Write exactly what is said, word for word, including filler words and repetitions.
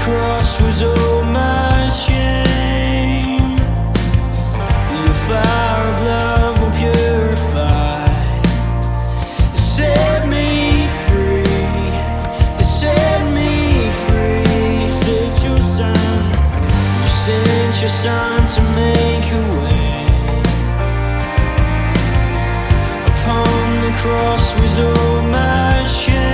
cross was all my shame. Your fire of love will purify. It set me free. It set me free. You sent your son. You sent your son to make a way. Upon the cross was all my shame.